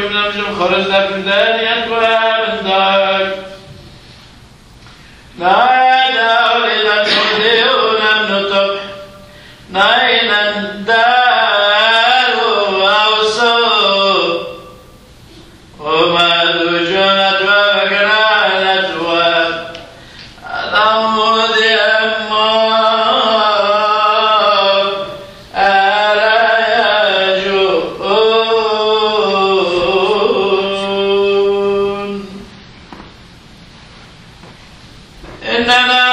نمجم خرجنا في الدانية ومن دارك نايدا ولنا نهدي ونمنطق ناينا الدار وأوصو وما دجنت ومكرانت وأضمد أمار ألا يجوءون إننا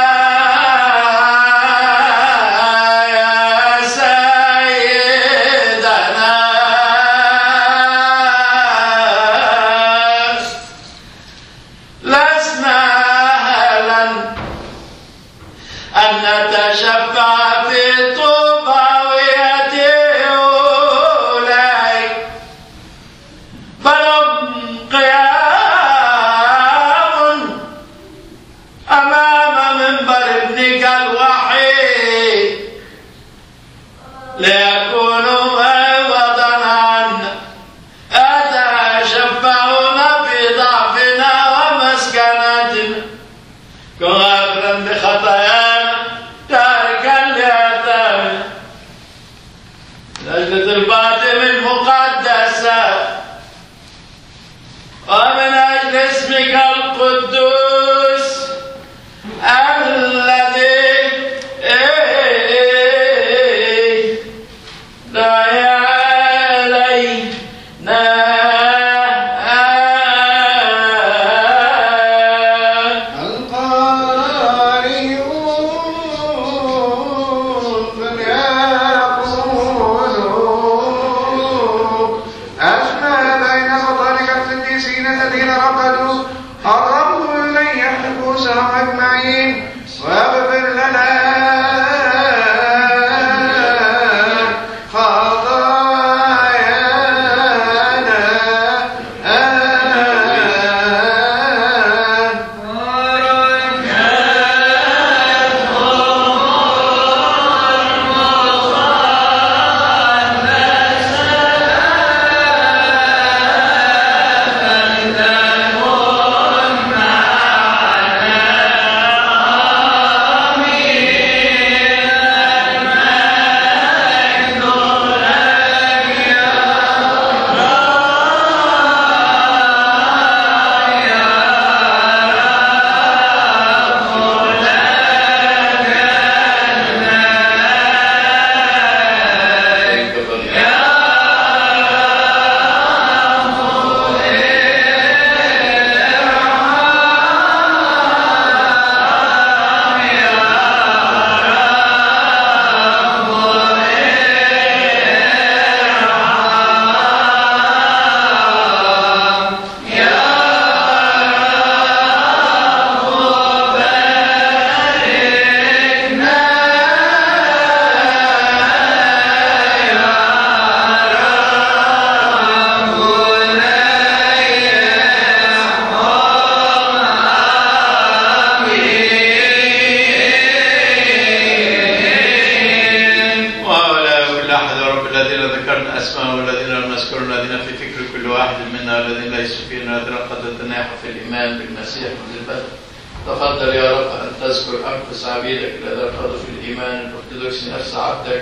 تفضل يا رب أن تذكر أنفس عبيدك الذين رفضوا في الإيمان الأرثوذكسي. نفس عبدك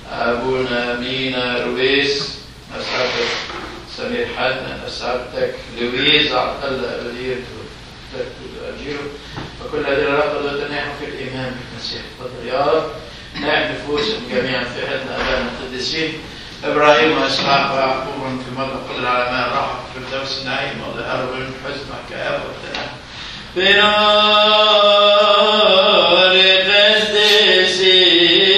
أبونا مينا رويس، نفس عبدك سمير حاتنا، نفس عبدك لويز عبد الله الذي تأجيره، وكل الذين رفضوا تناحوا في الإيمان بالمسيح. تفضل يا رب نعم نفوسهم جميعا في حضن أبائنا القديسين إبراهيم وإسحاق ويعقوب في المرة قدر على ما راحوا في الفردوس النعيم وظهروا من حزن وكآبة وابتلاء بنور قدسيك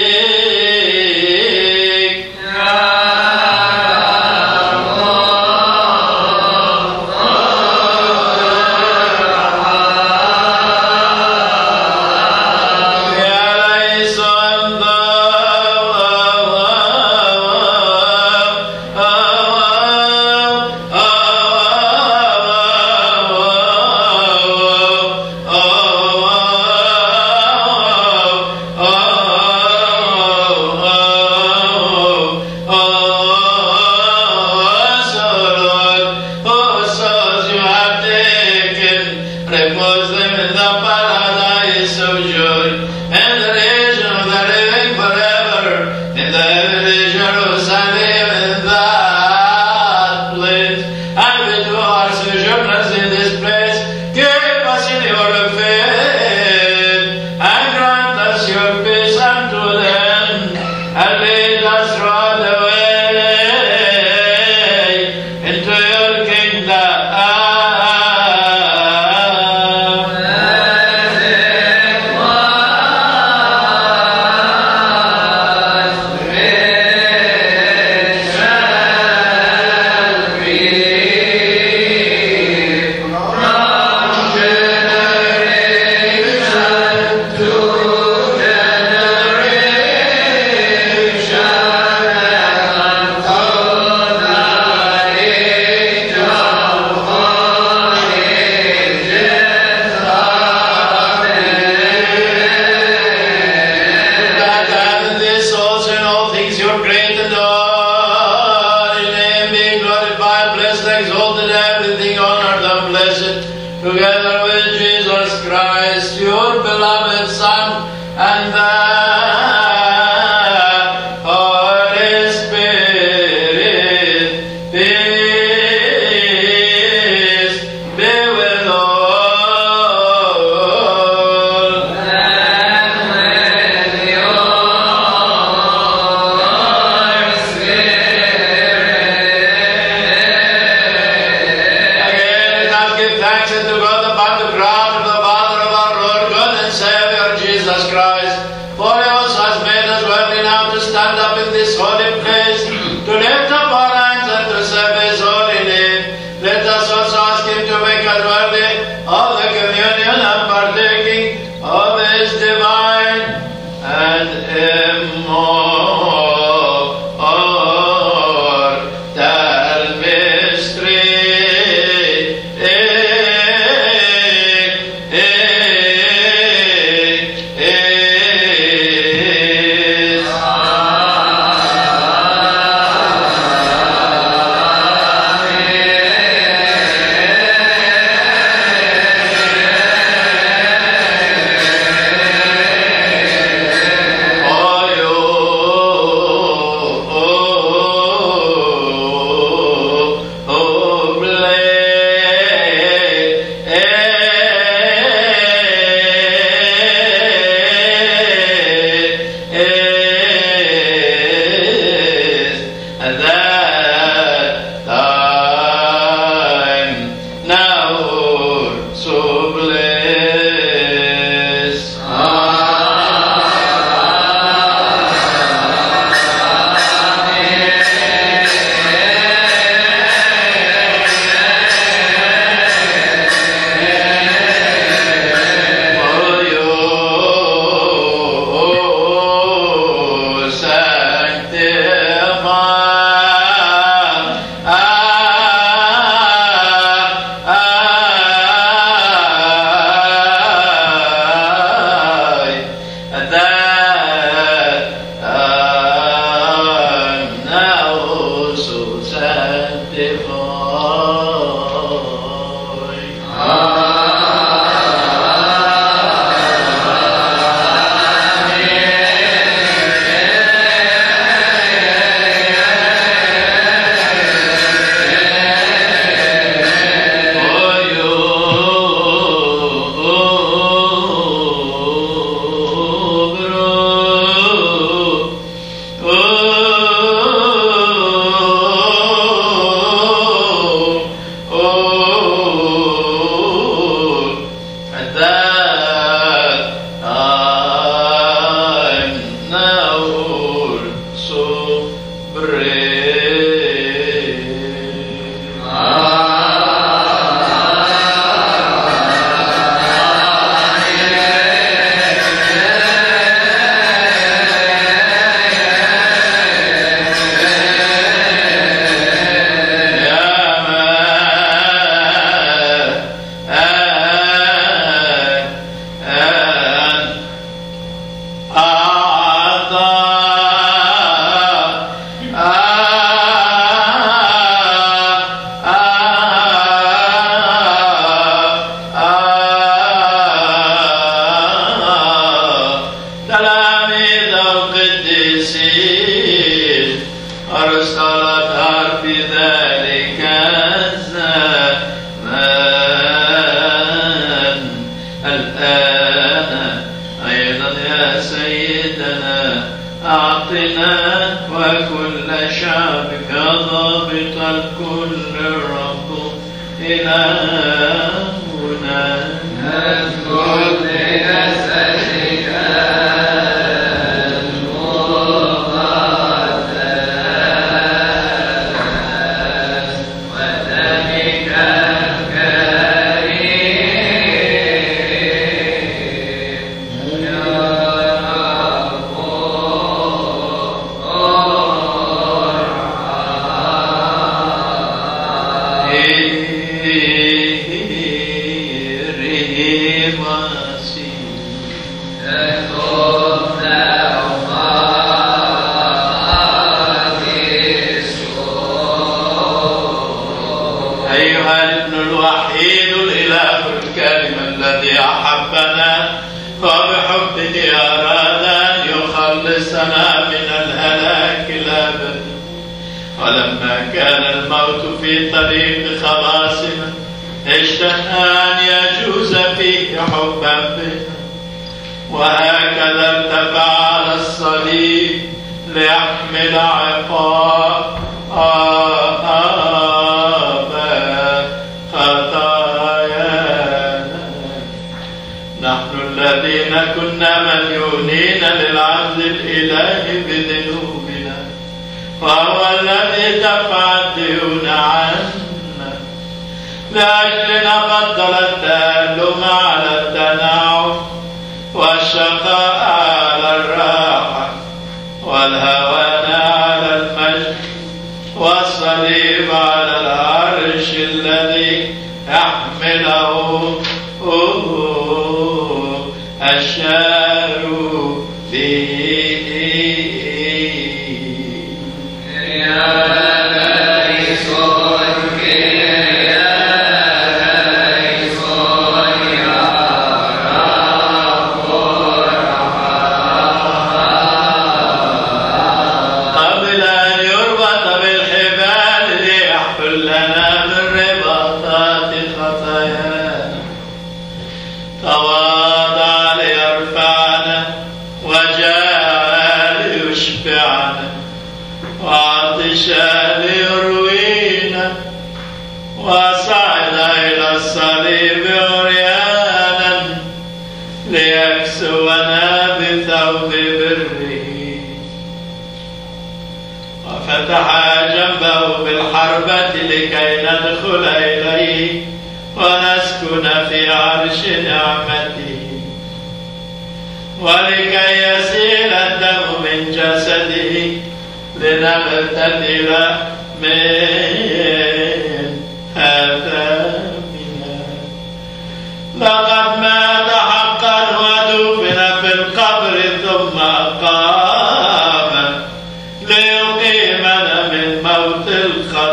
ليقيمنا من موت الخطية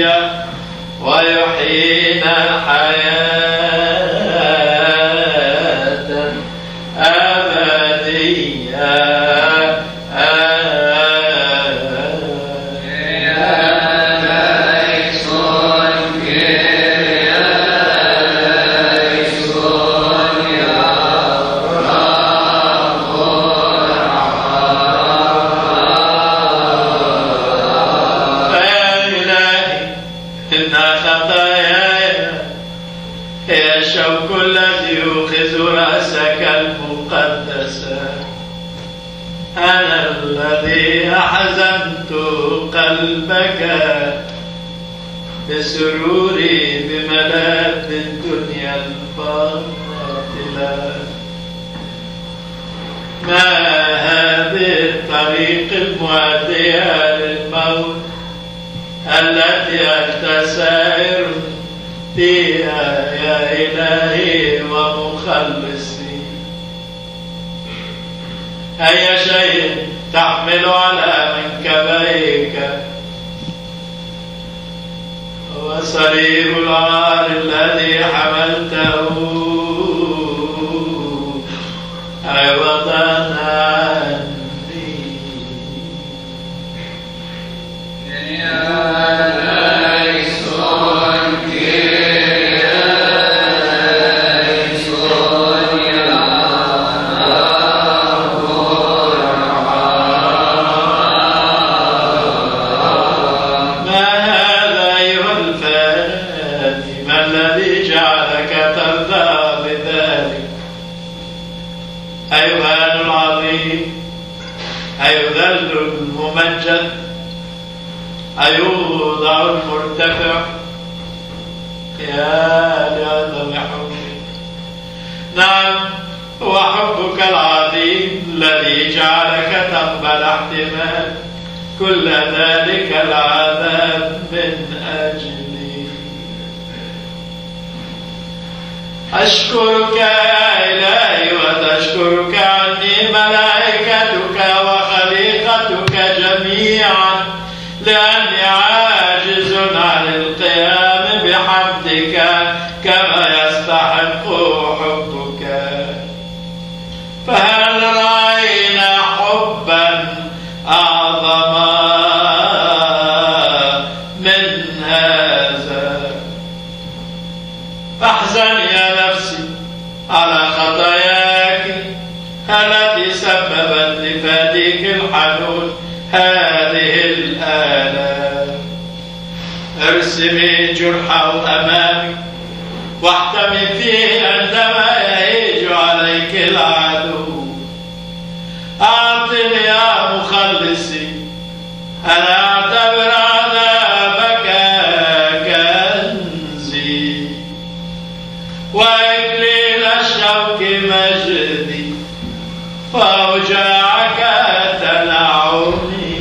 أبدية ويحيينا حياة أبدية. أنا الذي أحزنت قلبك بسروري بملاذ الدنيا الباطلة. ما هذه الطريق المؤدية للموت التي أنت سائر فيها يا إلهي ومخلصي؟ أي شيء تحمل على منكبيك هو صليب العار الذي حملته عوضا عني. أيذل الممجد أيوضع المرتفع يا لعظم حبك. نعم، هو حبك العظيم الذي جعلك تقبل احتمال كل ذلك العذاب من أجلي. أشكرك يا إلهي وتشكرك عني ملائكتك وخليقتك جميعا، لأني عاجز عن القيام بحمدك كما يستحق حبك. فهل رأينا حبا أعظم من هذا؟ فاحزن يا نفسي على خطاياك التي سببت لفاديك الحنون هذه الآلام. ارسمي جرحه أمامي واحتمي فيه عندما يهيج عليك العدو. أعطني يا مخلصي، أنا أعتبر عذابك كنزي وإكليل الشوك مجدي، وأوجاعك تنعمي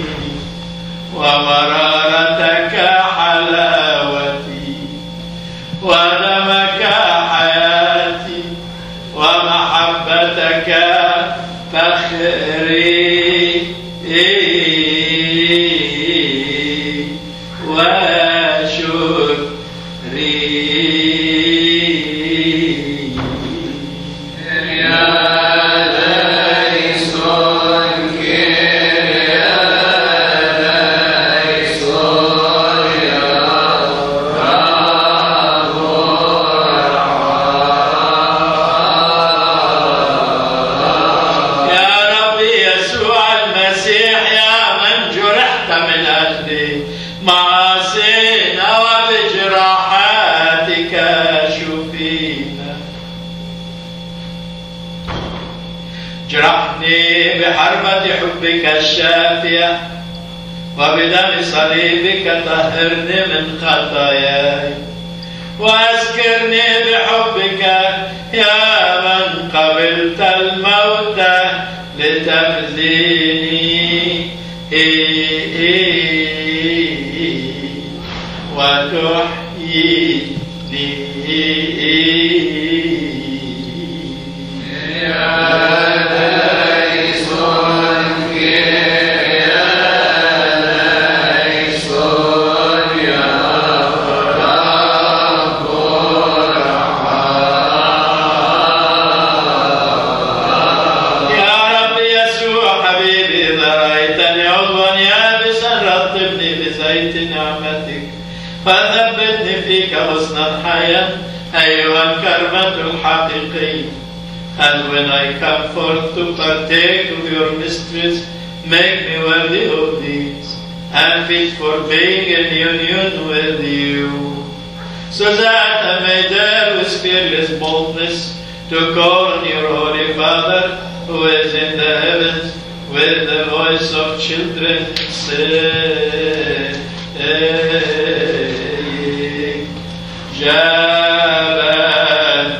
ومرارتك حلاوتي ودمك حياتي ومحبتك فخري اجرحني بحرمة حبك الشافية، وبدم صليبك طهرني من خطاياي، وأذكرني بحبك يا من قبلت الموت لتبذيني وتحييني. يا وثبتني فيك غصنا حياة أيها الكرمة الحقيقي. And when I come forth to partake of your mysteries, make me worthy of these, and fit for being in union with you, so that I may dare with fearless boldness to call on your Holy Father, who is in the heavens, with the voice of children, saying, Jabal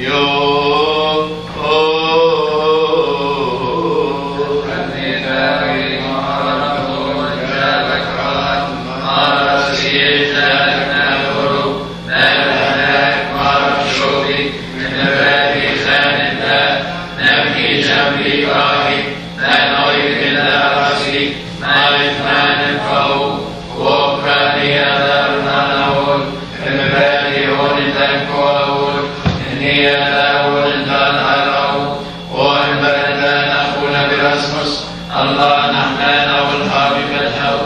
Allah nahmana wal habibat haw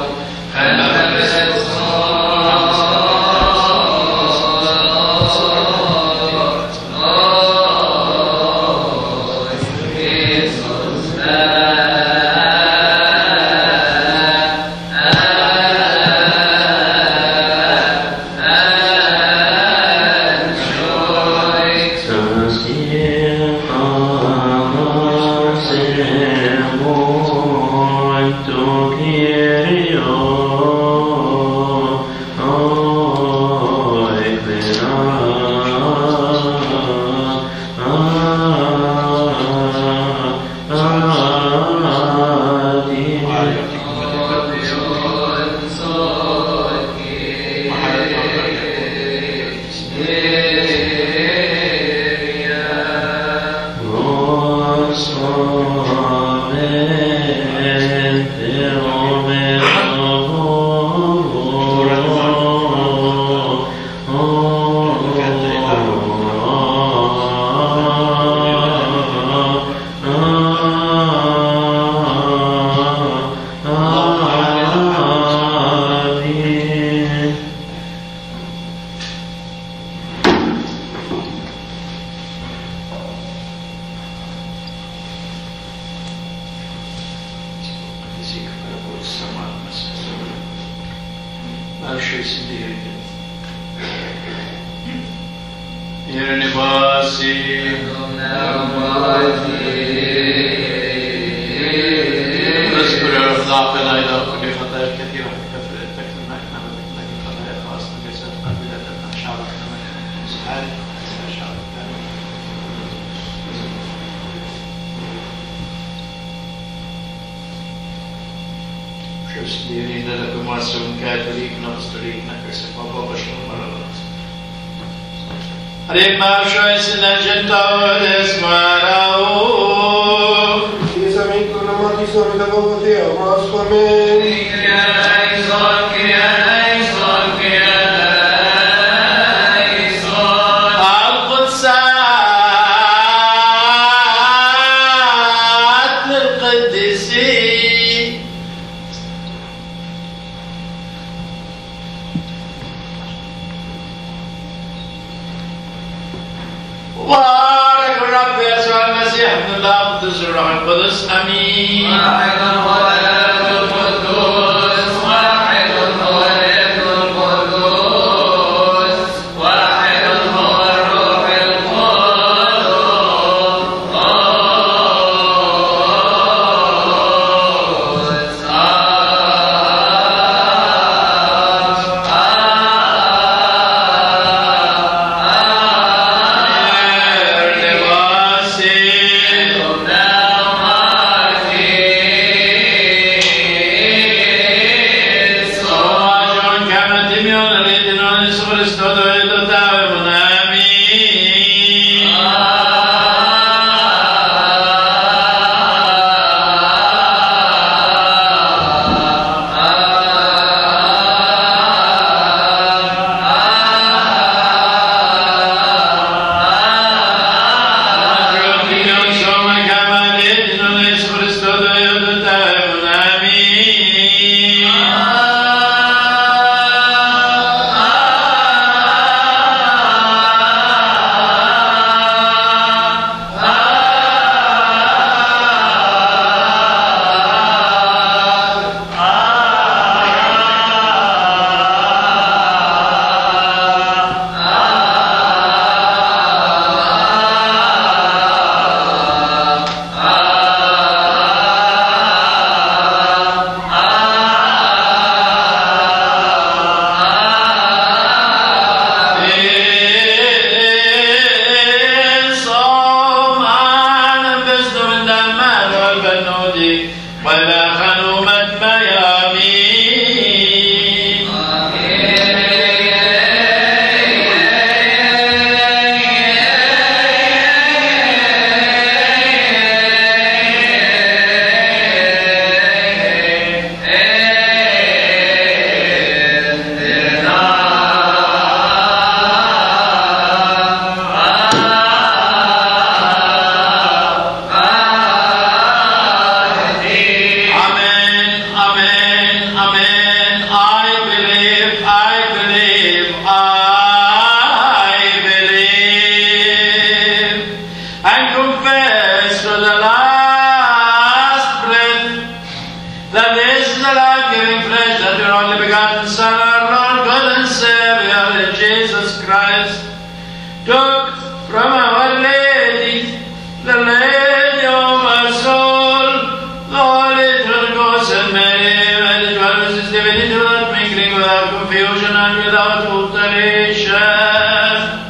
Christ, took from Our Lady, the Lady of our soul, the Holy Ghost and Mary, and it was His divinity without mingling, without confusion, and without alteration.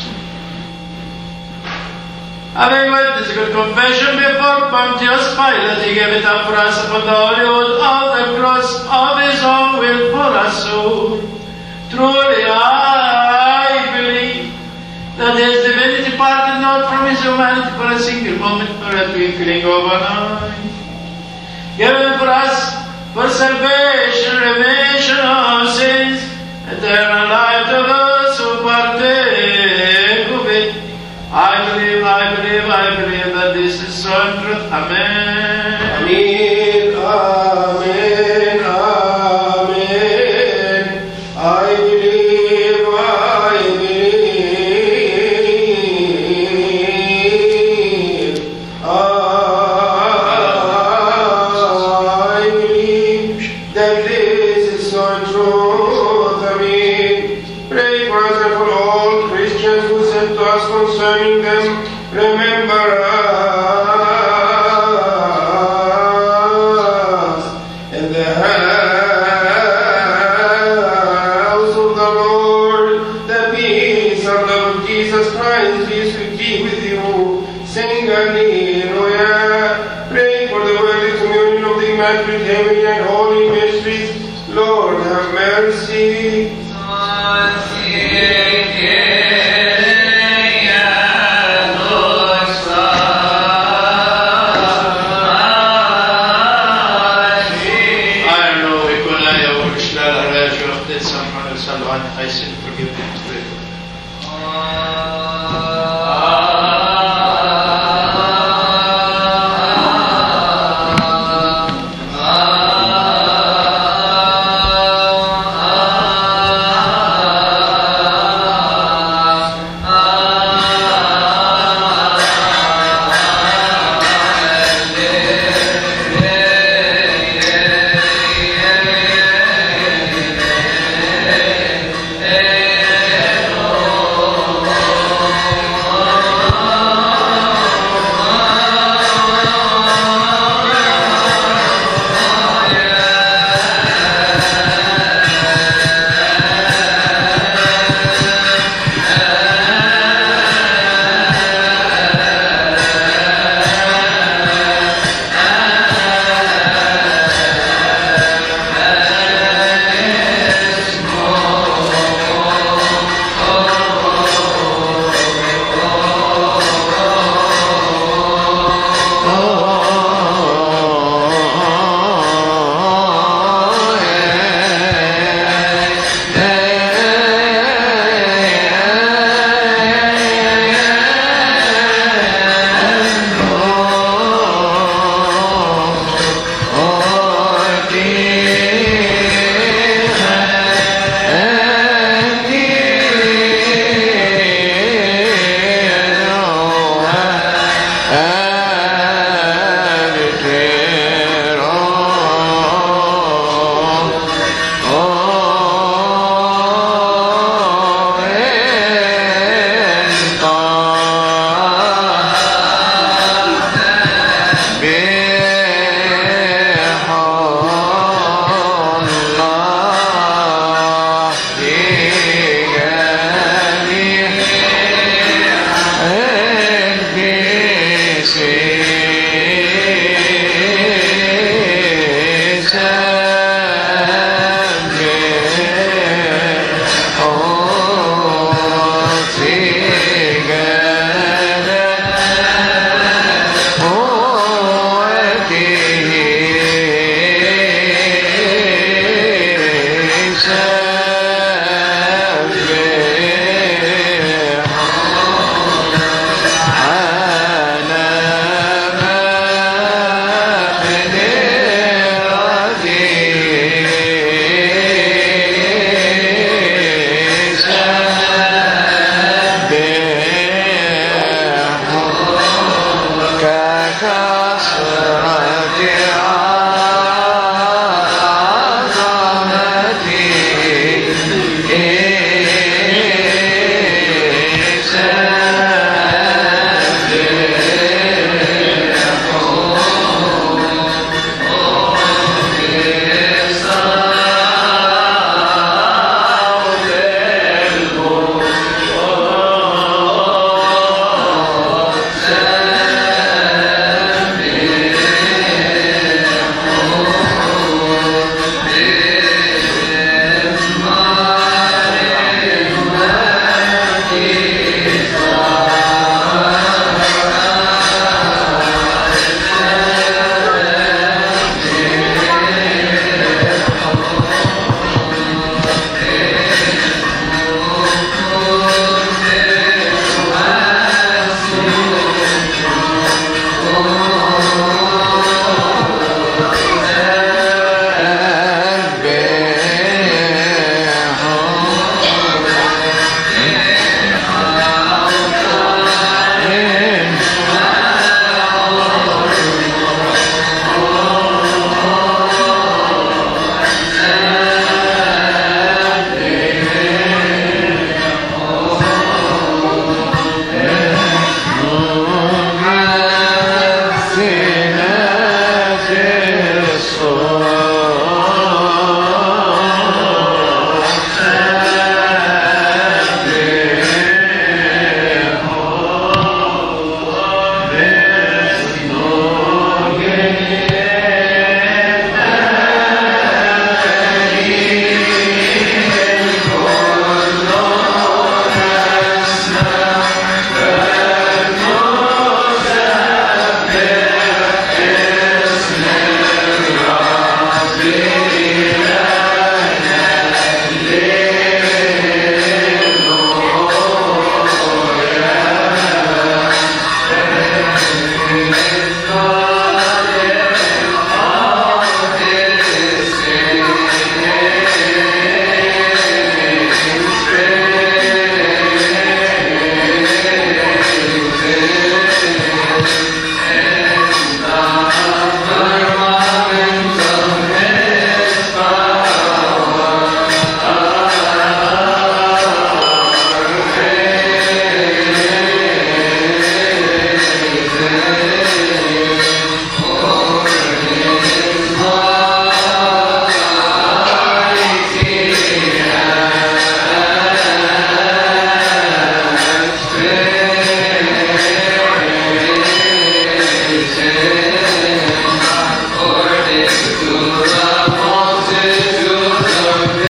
Having made this good confession before Pontius Pilate, he gave it up for us upon the holy oath of the cross of his own will for us soul. Truly I believe that his divinity parted not from his humanity for a single moment, nor a twinkling of an eye. Given for us for salvation, remission of sins, eternal life to those who partake of it. I believe that this is so in truth. Amen. Amen, amen, amen. I believe, that this is so in truth. Amen. Pray for us and for all Christians who said to us concerning them, remember us in the house of the Lord. The peace and love of Jesus Christ be with you. Sing Alleluia. Pray for the worthy communion of the Immaculate Heavenly and Holy Mysteries. Lord, have mercy. I sin, forgive me.